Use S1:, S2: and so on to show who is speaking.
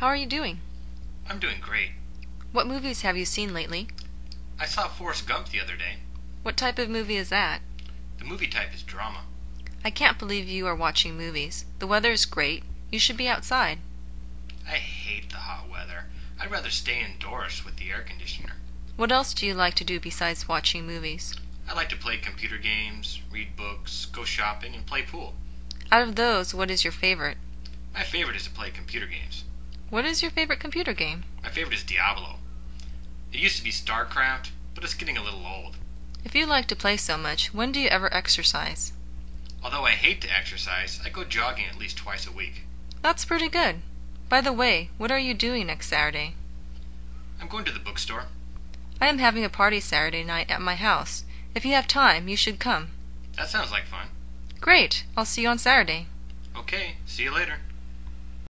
S1: How are you doing?
S2: I'm doing great.
S1: What movies have you seen lately?
S2: I saw Forrest Gump the other day.
S1: What type of movie is that?
S2: The movie type is drama.
S1: I can't believe you are watching movies. The weather is great. You should be outside.
S2: I hate the hot weather. I'd rather stay indoors with the air conditioner.
S1: What else do you like to do besides watching movies?
S2: I like to play computer games, read books, go shopping, and play pool.
S1: Out of those, what is your favorite?
S2: My favorite is to play computer games.
S1: What is your favorite computer game?
S2: My favorite is Diablo. It used to be StarCraft, but it's getting a little old.
S1: If you like to play so much, when do you ever exercise?
S2: Although I hate to exercise, I go jogging at least twice a week.
S1: That's pretty good. By the way, what are you doing next Saturday?
S2: I'm going to the bookstore.
S1: I am having a party Saturday night at my house. If you have time, you should come.
S2: That sounds like fun.
S1: Great! I'll see you on Saturday.
S2: Okay, see you later.